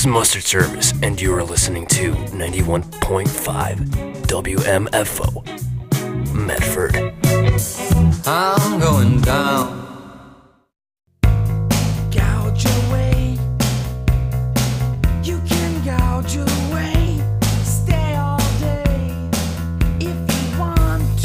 is Mustard Service, and you are listening to 91.5 WMFO, Medford. I'm going down. Gouge away. You can gouge away. Stay all day if you want to.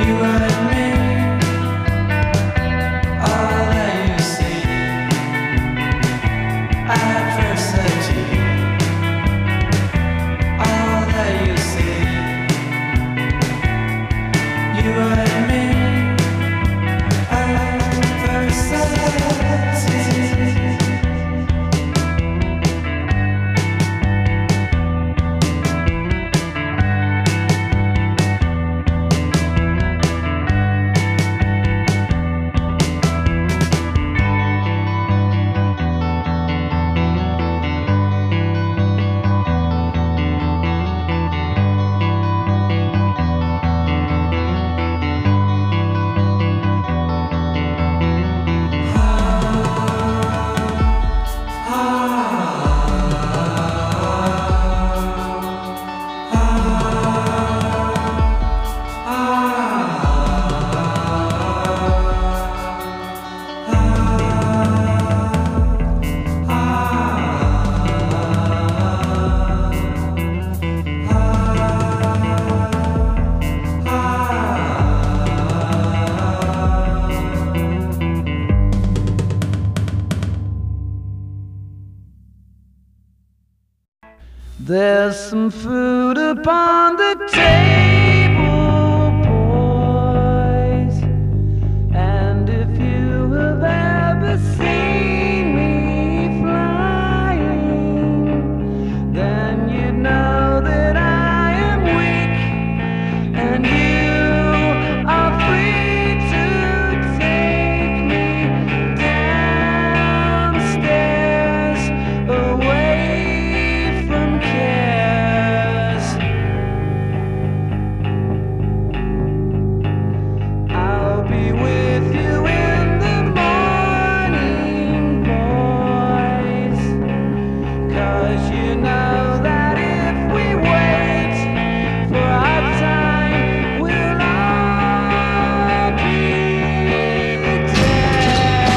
There's some food upon the table, boys. And if you have ever seen me flying, then you'd know that I am weak, and you are free to take me downstairs away from cares. I'll be with you in the morning, boys, 'cause you know that if we wait for our time, we'll all be dead.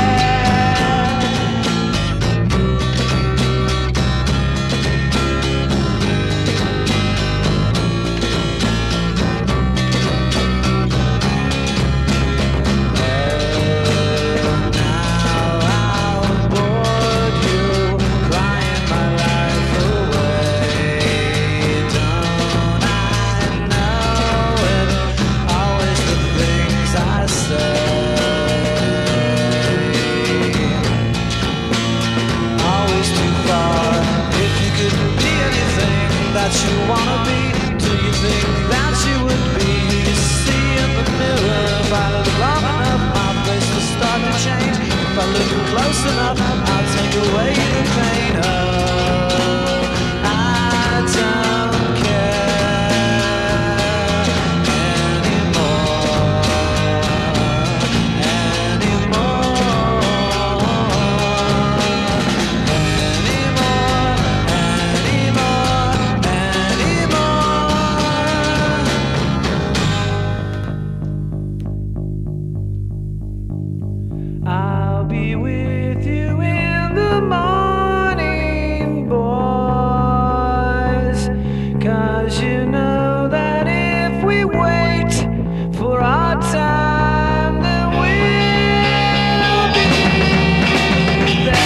You wanna be? Do you think that you would be? See in the mirror, if I look long enough, my face will start to change. If I look close enough, I'll take away the pain. Oh, I don't care anymore, I'll be with you in the morning, boys, 'cause you know that if we wait for our time, then we'll be there.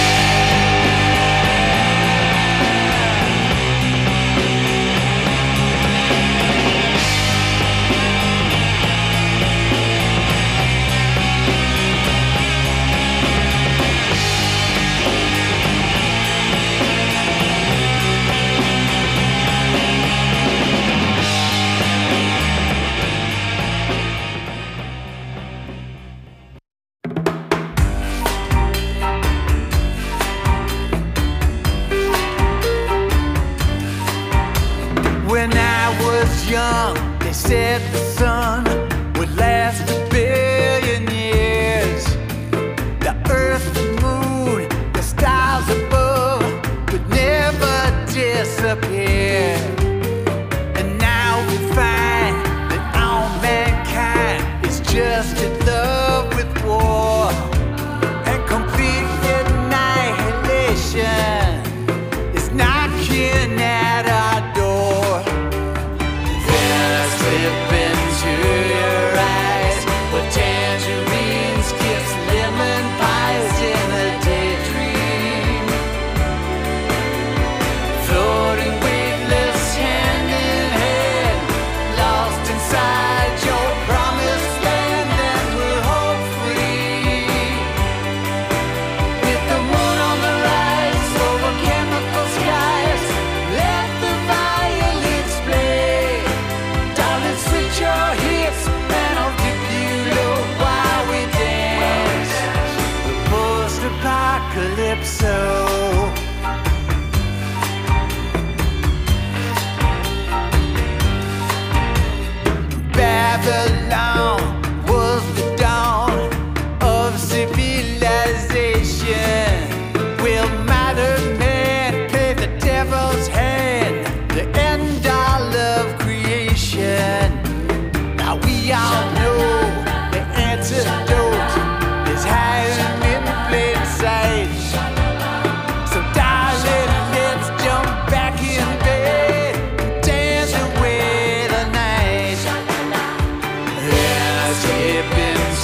When I was young, they said the sun would last a billion years. The earth, the moon, the stars above could never disappear. And now we find that all mankind is just in love with war and complete annihilation is knocking at our door. Slip into your eyes.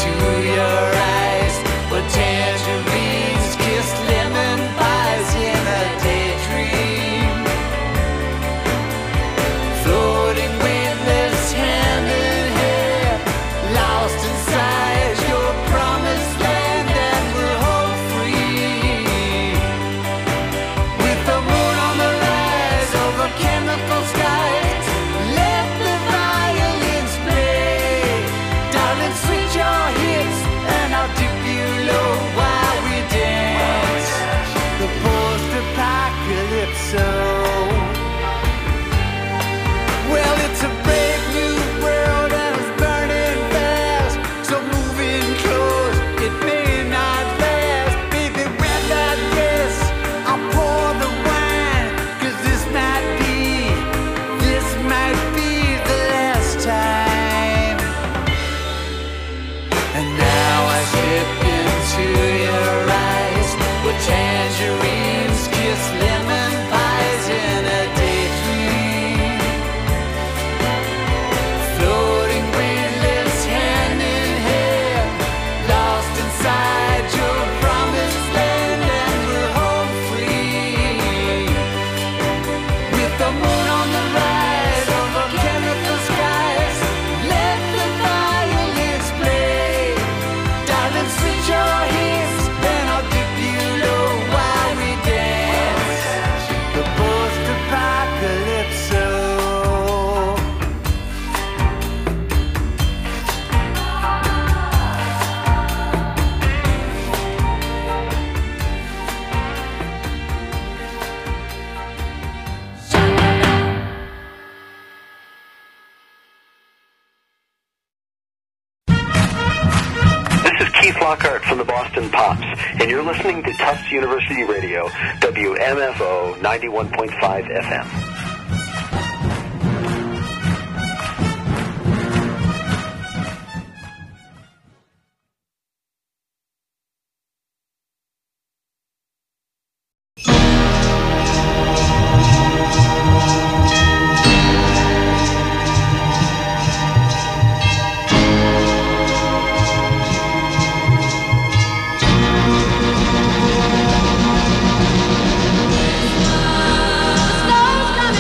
into your eyes. But tangerines kiss lemon pies in a daydream. Floating weightless hand in hand, lost inside your promised land, and we're home free. With the moon on the rise over chemical skies, let the violins play. Darling, switch your hips and I'll dip you low while we dance. The post-apocalypse. Well, it's a brave new world and it's burning fast. So move in close, it may not last. Baby, wear that dress, I'll pour the wine. 'Cause this might be the last time. And now I slip into your eyes, where tangerines kiss lemon pies in a daydream. Floating weightless hand in hand, lost inside your promised land, and we're home free. With the moon on the rise over chemical skies, let the violins play. Darling, switch your hips and I'll dip you low while we dance. The post-apocalypse. This is Keith Lockhart from the Boston Pops, and you're listening to Tufts University Radio, WMFO 91.5 FM. Stars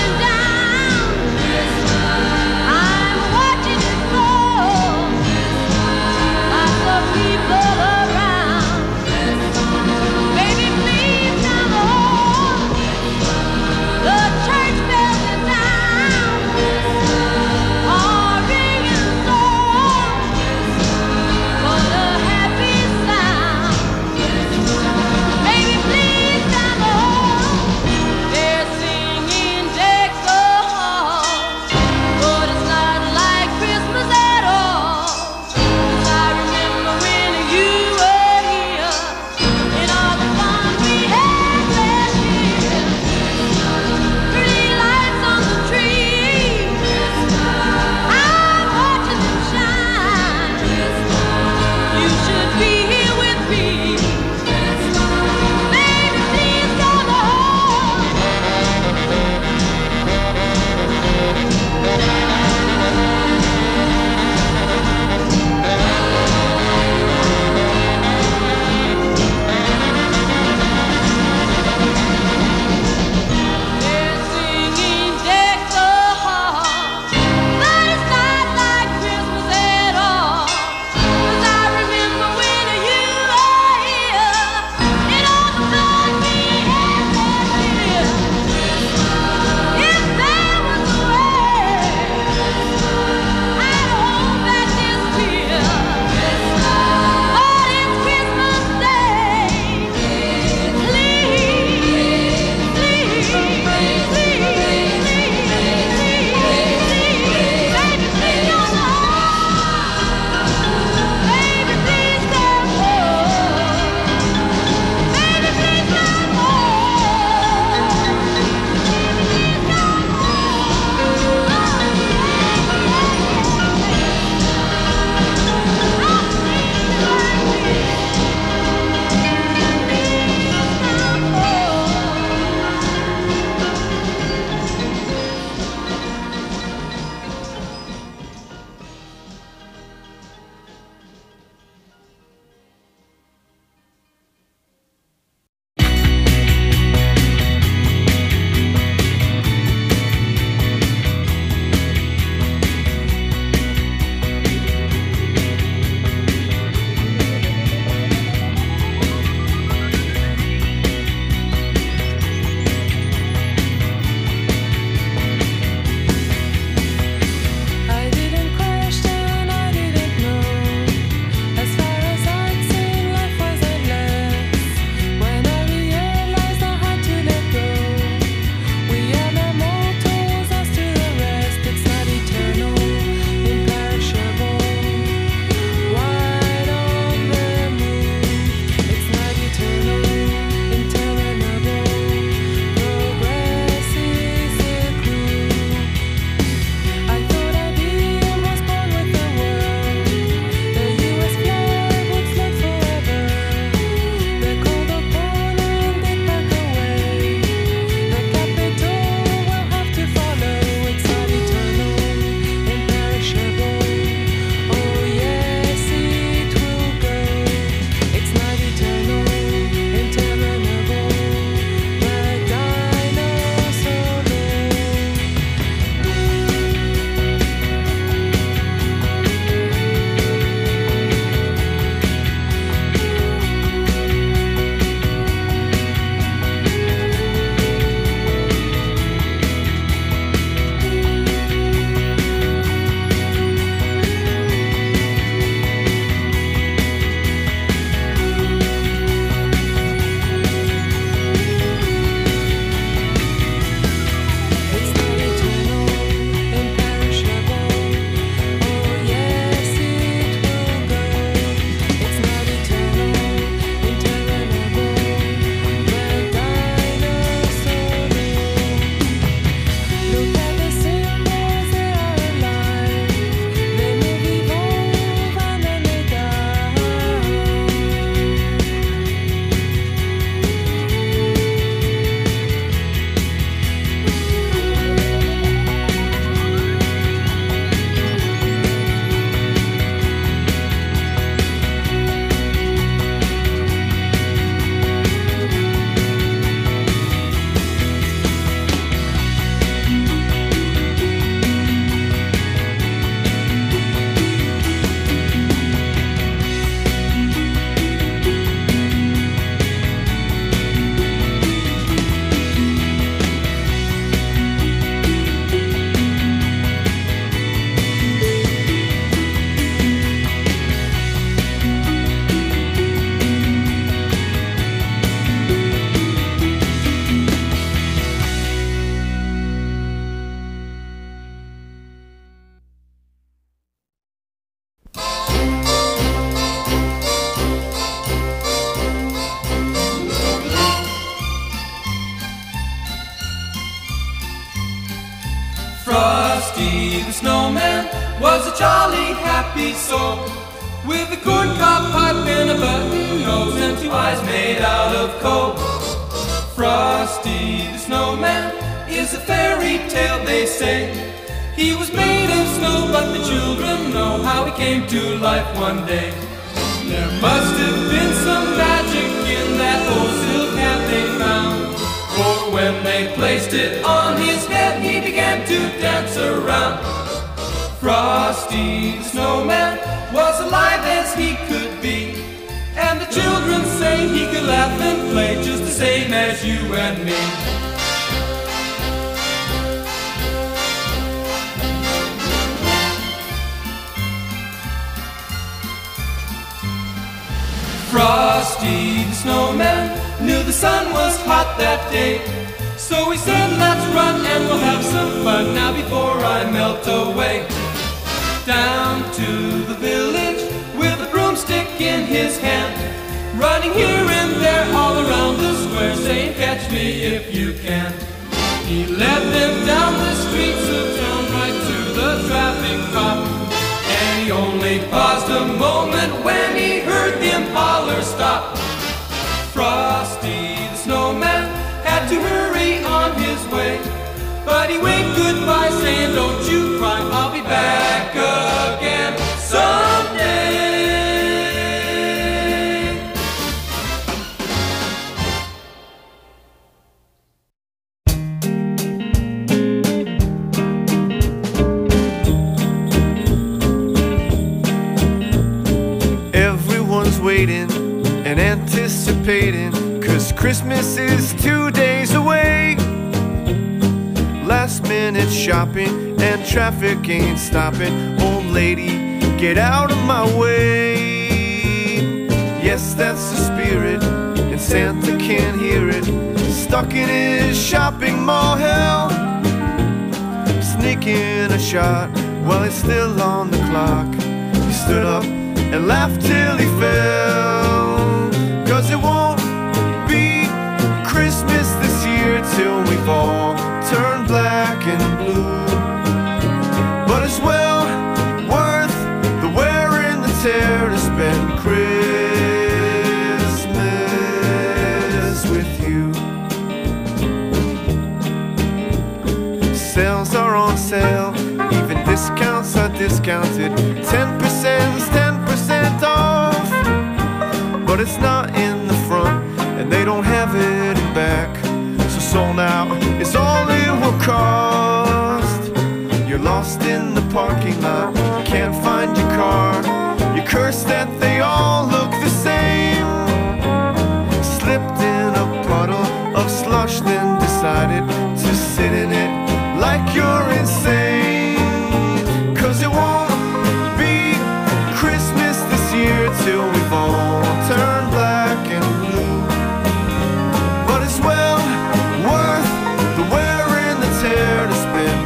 Frosty the snowman was a jolly happy soul, with a corncob pipe and a button nose and two eyes made out of coal. Frosty the snowman is a fairy tale, they say. He was made of snow, but the children know how he came to life one day. There must have been some magic in that old silk hat they found, for when they placed it on his head, he began to dance around. Frosty the snowman was alive as he could be, and the children say he could laugh and play just the same as you and me. Frosty the snowman knew the sun was hot that day, so he said, let's run and we'll have some fun now before I melt away. Down to the village with a broomstick in his hand, running here and there all around the square, saying, catch me if you can. He led them down the streets of town right to the traffic cop, and he only paused a moment when he heard the impaler stop. Frosty the snowman had to hurry on his way, but he waved goodbye saying, don't you cry, I'll be back again someday. Everyone's waiting and anticipating, 'cause Christmas is 2 days away. Last minute shopping and traffic ain't stopping. Old lady, get out of my way. Yes, that's the spirit, and Santa can't hear it. Stuck in his shopping mall hell, sneaking a shot while it's still on the clock. He stood up and laughed till he fell, 'cause it won't be Christmas this year till we've all turned black and blue. But it's well worth the wear and the tear to spend Christmas with you. Sales are on sale, even discounts are discounted. 10%'s 10% off, but it's not in the front, and they don't have it in back. So sold out is all it will cost. You're lost in the parking lot, can't find your car. You curse that they all look the same. Slipped in a puddle of slush, then decided to sit in it like you're insane. 'Cause it won't be Christmas this year till we've all turned black and blue. But it's well worth the wear and the tear to spend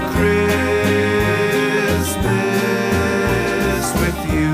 Christmas with you.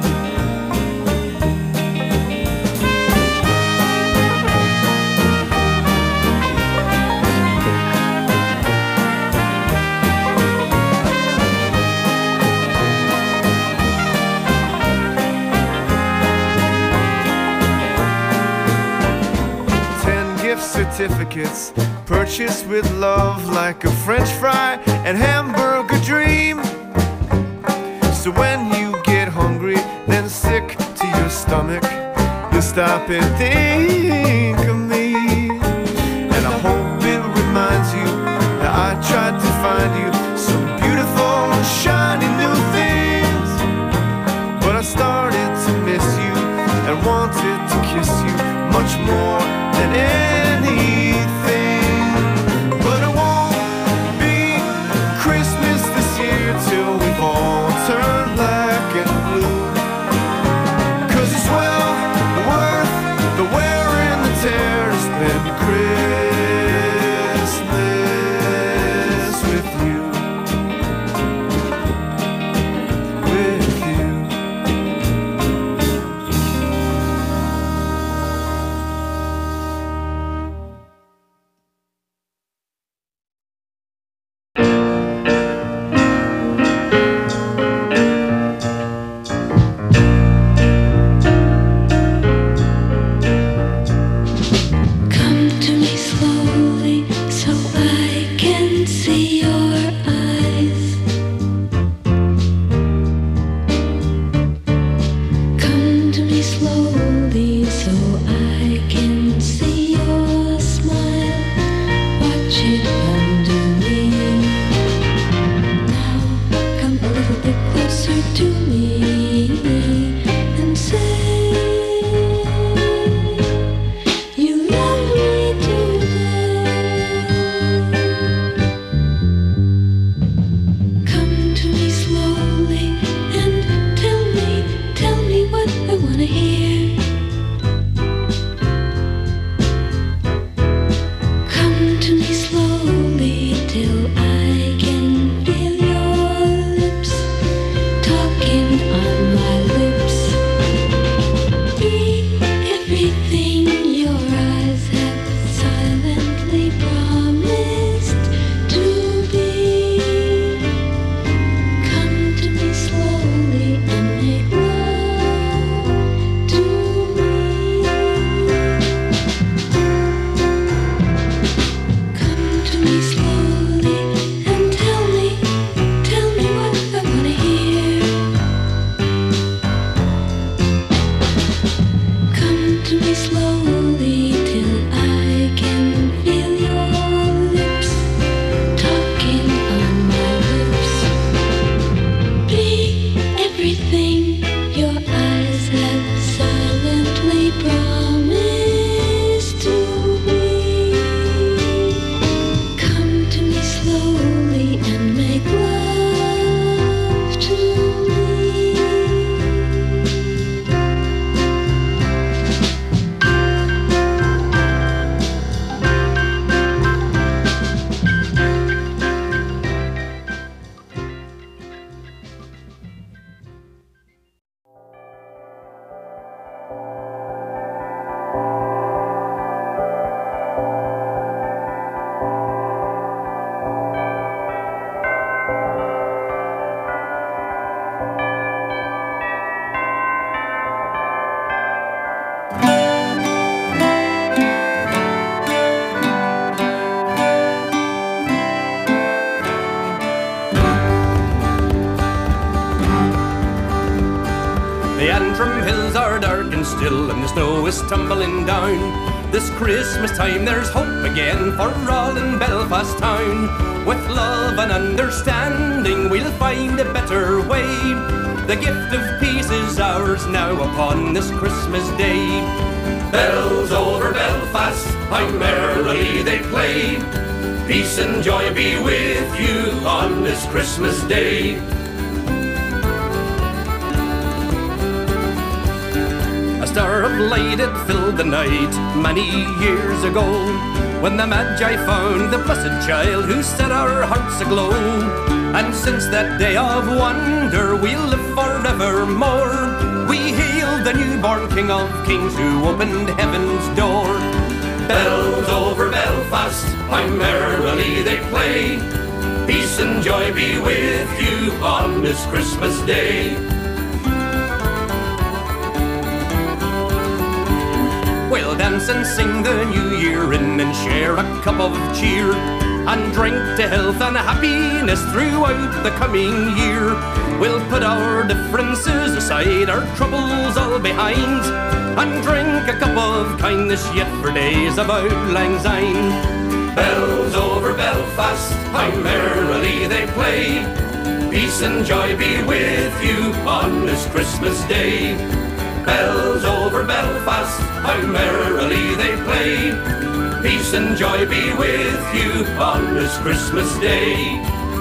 Certificates purchased with love, like a French fry and hamburger dream. So when you get hungry, then sick to your stomach, you stop and think of me. And I hope it reminds you that I tried to find you some beautiful, shiny new things. But I started to miss you and wanted to kiss you much more than anything. But it won't be Christmas this year till we've all turned black and blue. 'Cause it's well worth the wear and the tear to spend Christmas with you. With you. me slowly till I can feel your lips talking on my lips. Be everything your eyes have silently promised to be. Come to me slowly and make love to me. The Antrim hills are dark and still, and the snow is tumbling down. This Christmas time there's hope again for all in Belfast town. With love and understanding we'll find a better way. The gift of peace is ours now upon this Christmas day. Bells over Belfast, how merrily they play. Peace and joy be with you on this Christmas day. A star of light it filled the night many years ago, when the Magi found the blessed child who set our hearts aglow. And since that day of wonder we'll live forevermore. We hail the newborn King of Kings who opened heaven's door. Bells over Belfast, how merrily they play. Peace and joy be with you on this Christmas day. We'll dance and sing the new year in and share a cup of cheer, and drink to health and happiness throughout the coming year. We'll put our differences aside, our troubles all behind, and drink a cup of kindness yet for days of auld lang syne. Bells over Belfast, how merrily they play. Peace and joy be with you on this Christmas day. Bells over Belfast, how merrily they play. Peace and joy be with you on this Christmas day.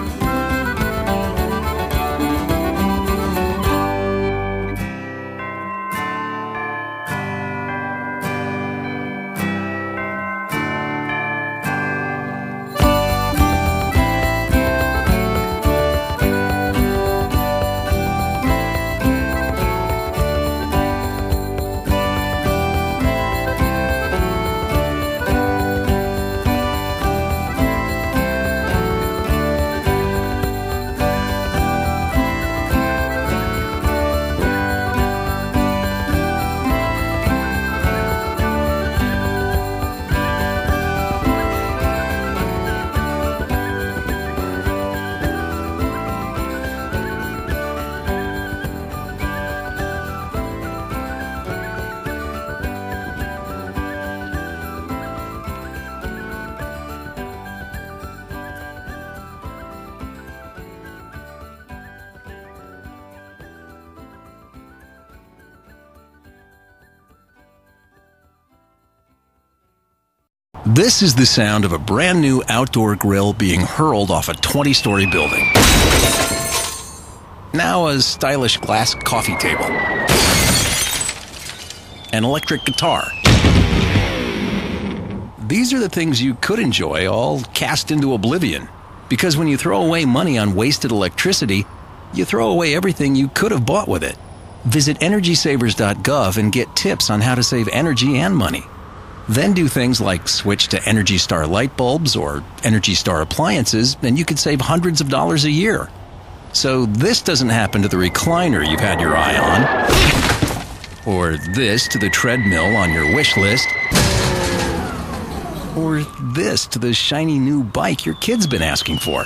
This is the sound of a brand new outdoor grill being hurled off a 20-story building. Now a stylish glass coffee table. An electric guitar. These are the things you could enjoy, all cast into oblivion. Because when you throw away money on wasted electricity, you throw away everything you could have bought with it. Visit EnergySavers.gov and get tips on how to save energy and money. Then do things like switch to Energy Star light bulbs or Energy Star appliances, and you could save hundreds of dollars a year. So this doesn't happen to the recliner you've had your eye on, or this to the treadmill on your wish list, or this to the shiny new bike your kid's been asking for.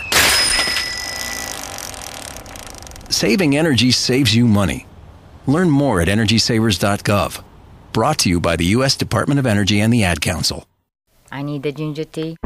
Saving energy saves you money. Learn more at EnergySavers.gov. Brought to you by the U.S. Department of Energy and the Ad Council. I need the ginger tea.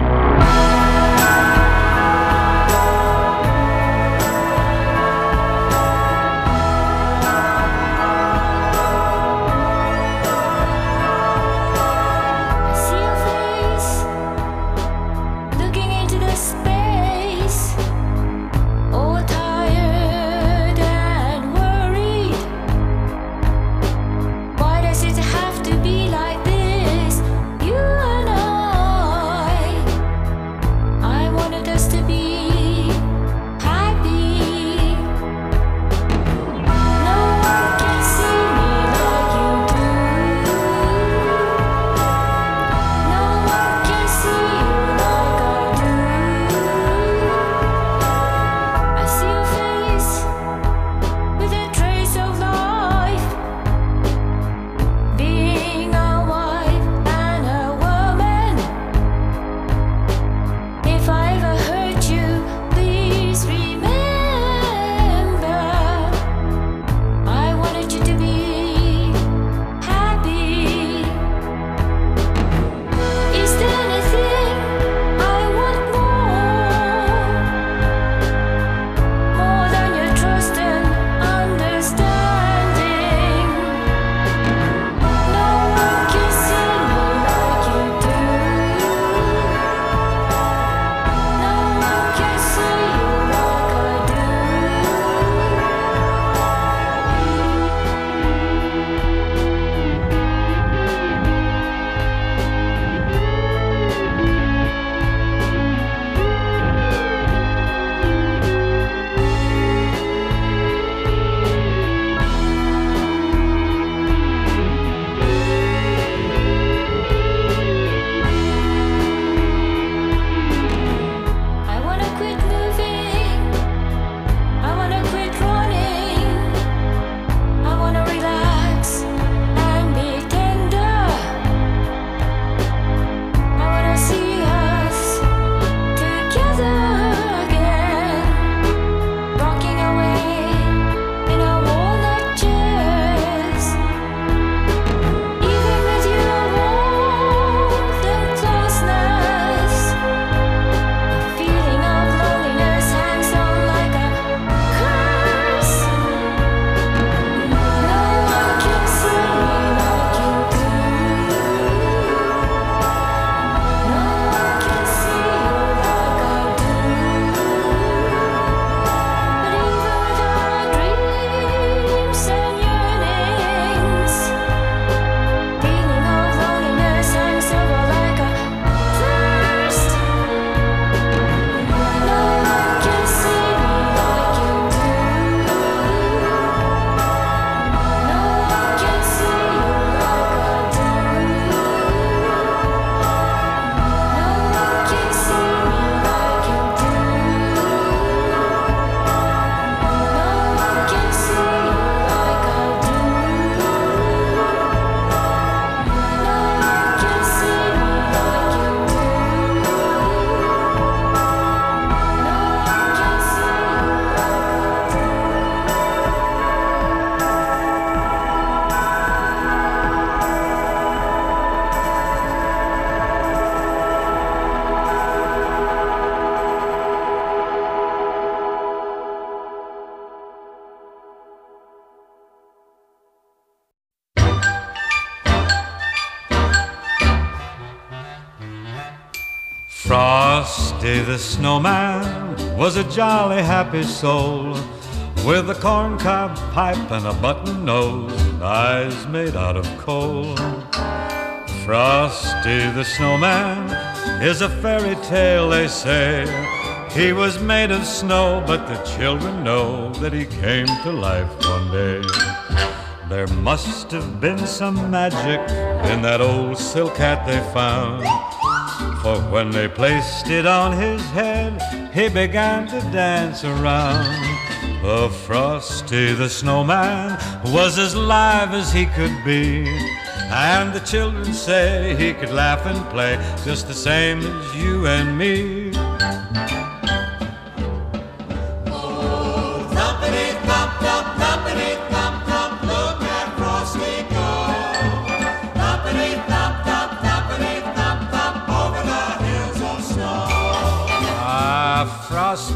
Frosty the Snowman was a jolly happy soul with a corncob pipe and a button nose and eyes made out of coal. Frosty the Snowman is a fairy tale, they say. He was made of snow, but the children know that he came to life one day. There must have been some magic in that old silk hat they found, for when they placed it on his head, he began to dance around. Oh, Frosty the Snowman was as live as he could be, and the children say he could laugh and play just the same as you and me. Oh, thumpity-thump, thump, thumpity-thump, thump, look at Frosty go.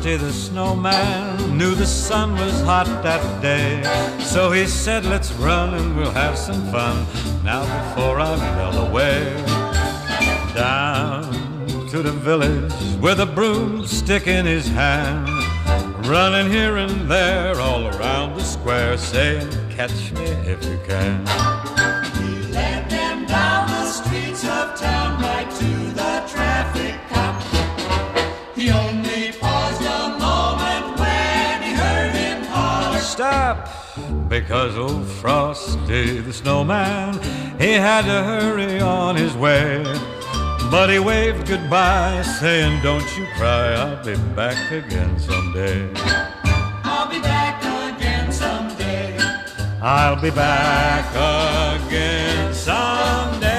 Frosty the Snowman knew the sun was hot that day, so he said, let's run and we'll have some fun now before I melt away. Down to the village with a broomstick in his hand, running here and there all around the square, saying, catch me if you can. He led them down the streets of town right to the traffic cop. He only paused a moment when he heard him holler, stop! Because old Frosty the Snowman, he had to hurry on his way. But he waved goodbye, saying, don't you cry, I'll be back again someday. I'll be back again someday. I'll be back again someday.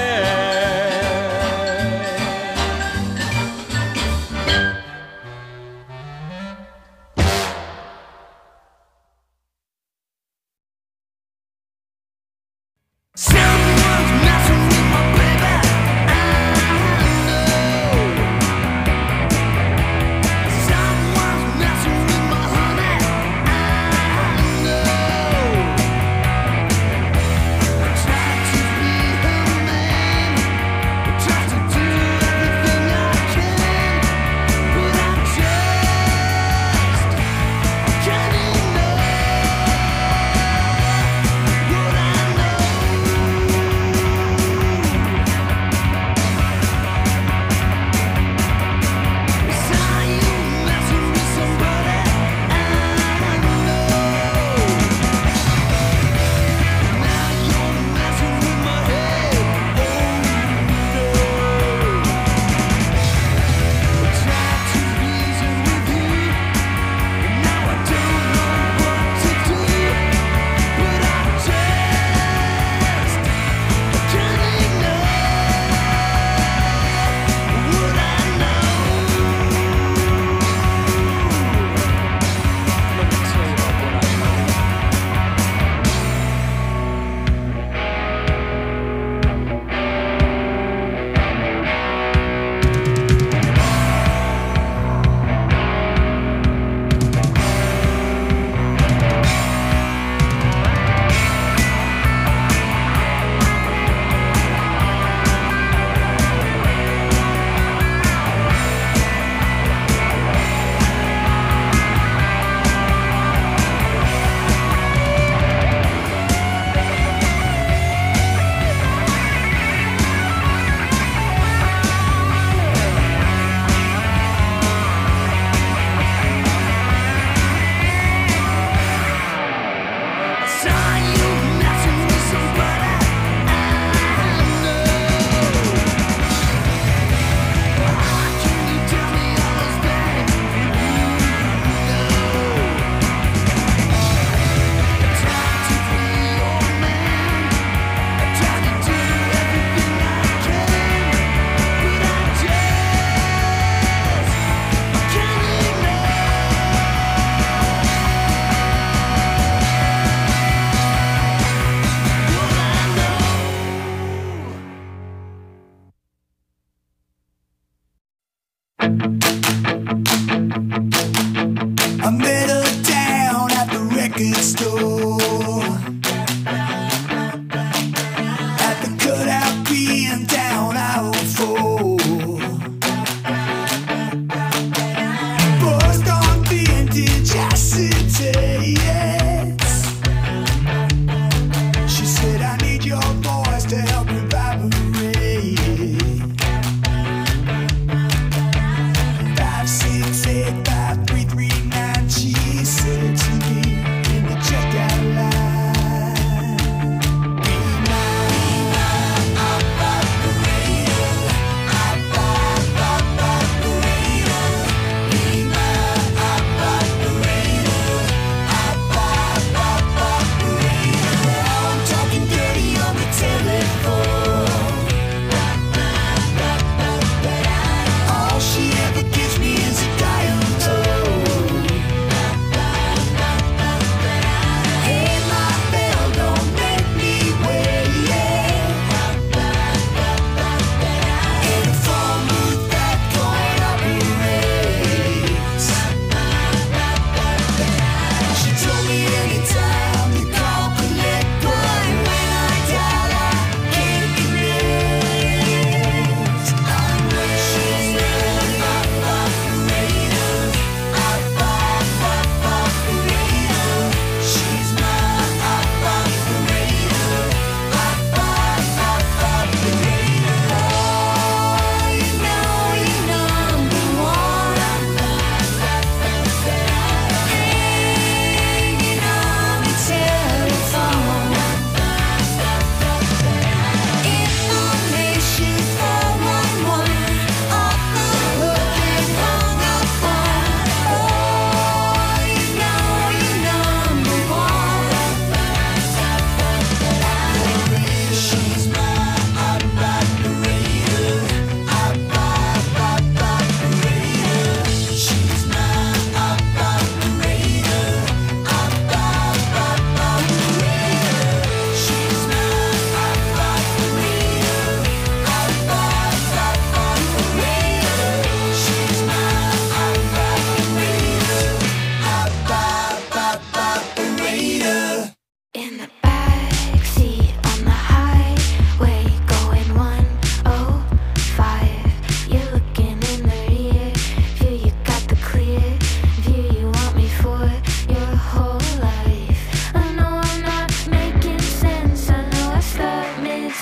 Someone's messing with my baby. Someone's messing with my honey.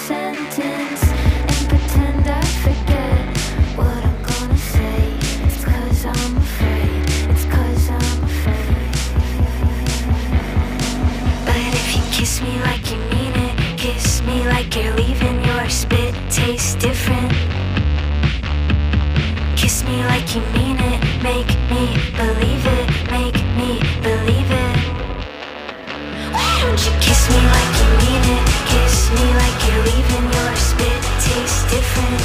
mid-sentence and pretend I forget what I'm gonna say. It's 'cause I'm afraid, it's 'cause I'm afraid. But if you kiss me like you mean it, kiss me like you're leaving, your spit tastes different. Kiss me like you mean it, make me believe it, make me believe it. Why don't you kiss me like you mean it, kiss me like you're leaving, your spit tastes different.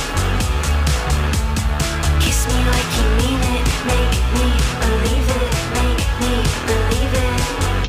Kiss me like you mean it, make me believe it, make me believe it.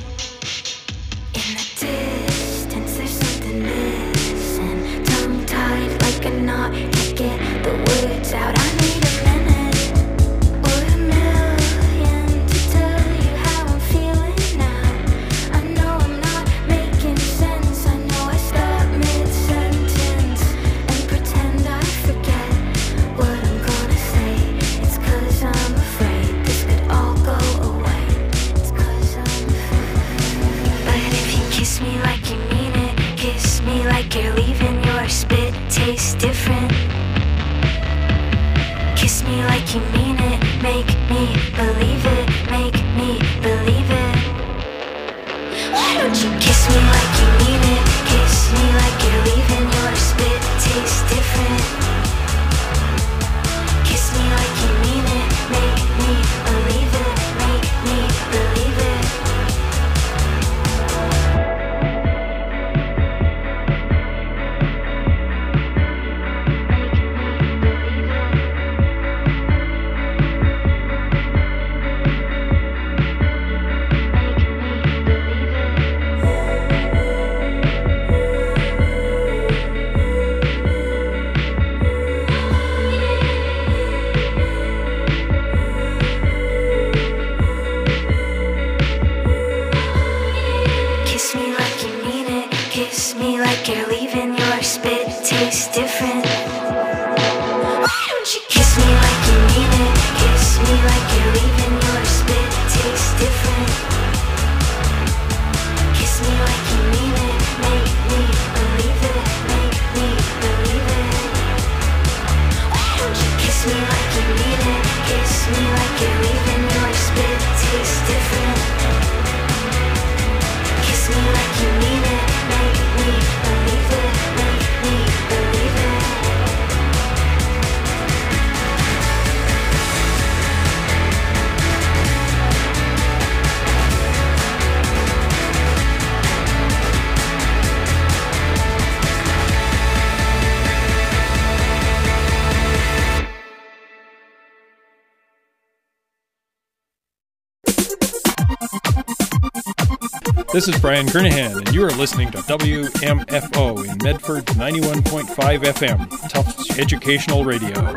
In the distance there's something missing, tongue-tied like a knot, can't get the words out. I need a minute or a million to tell you how I'm feeling now. I know I'm not making sense, I know I stop mid-sentence and pretend I forget what I'm gonna say. It's 'cause I'm afraid this could all go away. It's 'cause I'm afraid. But if you kiss me like you mean it, kiss me like you're leaving, your spit tastes different. Kiss me like you mean it, make me believe it, make me believe it. Why don't you kiss me like you mean it, kiss me like you're leaving, your spit tastes different. Kiss me like you mean it, make me believe it, make me believe it. Kiss me like you mean it, kiss me like you're leaving, your spit tastes different. Why don't you kiss me like you mean it, kiss me like you're leaving, your spit tastes different. Kiss me like you mean it, make me believe it, make me believe it. Why don't you kiss me like you mean it, kiss me like you're leaving, your spit tastes different. Kiss me like you mean it, make me believe it, make me believe it. This is Brian Kernahan, and you are listening to WMFO in Medford 91.5 FM, Tufts Educational Radio.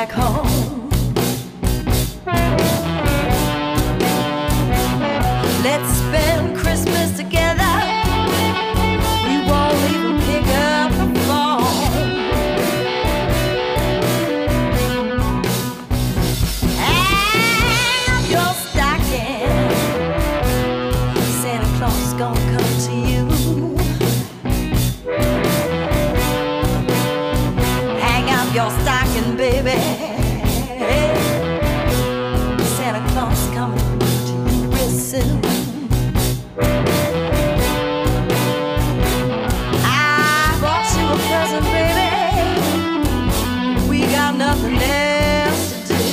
back home. Let's spend Christmas together. We won't even pick up the phone. Hang up your stocking. Santa Claus is gonna come to you. Hang up your stocking, baby. Santa Claus is coming to you real soon. I brought you a present, baby. We got nothing else to do.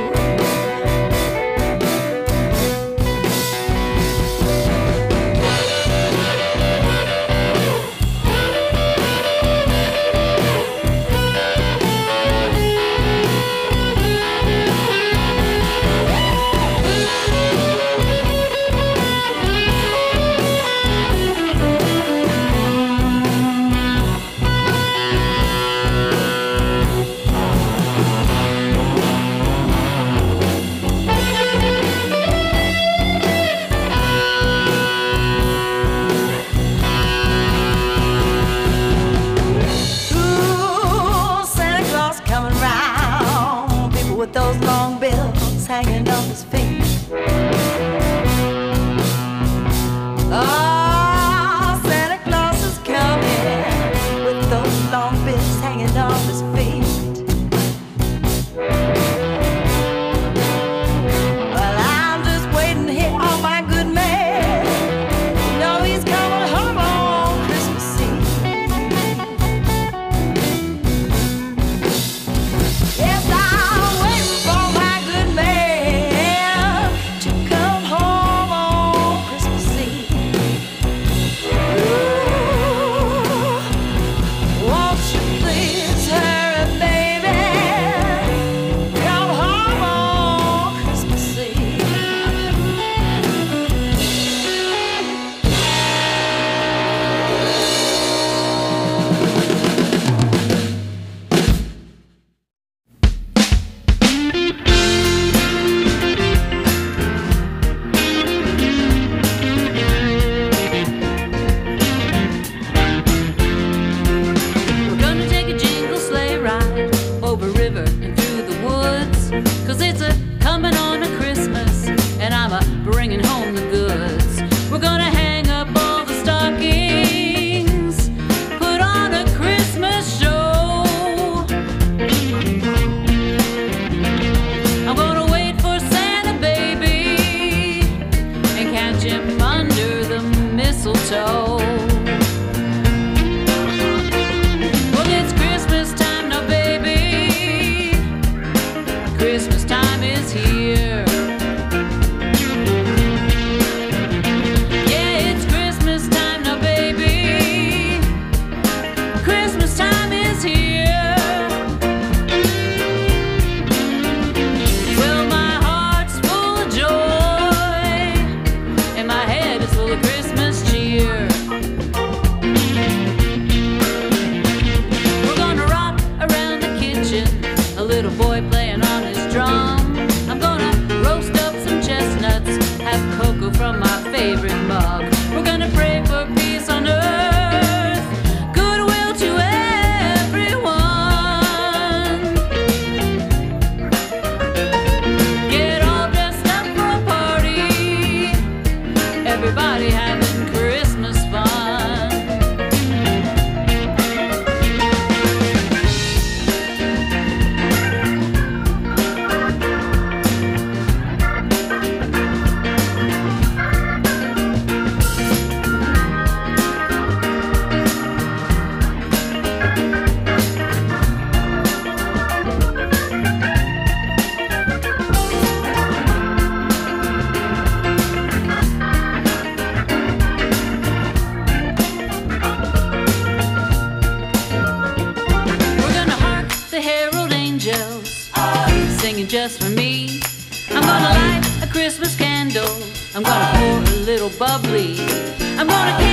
Those long bills hanging on his feet. Oh, Santa Claus is coming with those long bills hanging on his feet. Well, I'm just waiting here on my good man. You know he's coming home on Christmas Eve. Yes, I'm waiting for my good man to come home on Christmas Eve. Ooh, won't you please hurry, baby? Come home on Christmas Eve. We're gonna take a jingle sleigh ride over river and through the woods, 'cause it's a coming on a Christmas and I'm a bringing home the goods. We're gonna hang up all the stockings, put on a Christmas show. I'm gonna wait for Santa baby and catch him under the mistletoe. Well, it's Christmas time now, baby. Christmas time is here. Yeah, it's Christmas time now, baby. Christmas time is here. Well, my heart's full of joy and my head is full of Christmas cheer. We're gonna rock around the kitchen, a little boy playing on his drum. I'm gonna roast up some chestnuts, have cocoa from my favorite mug. We're gonna pray for peace on earth, goodwill to everyone. Get all dressed up for a party, everybody having Christmas fun. We're gonna hark the herald angels singing just for me. I'm gonna light a Christmas candle. I'm gonna pour a little bubbly. I'm gonna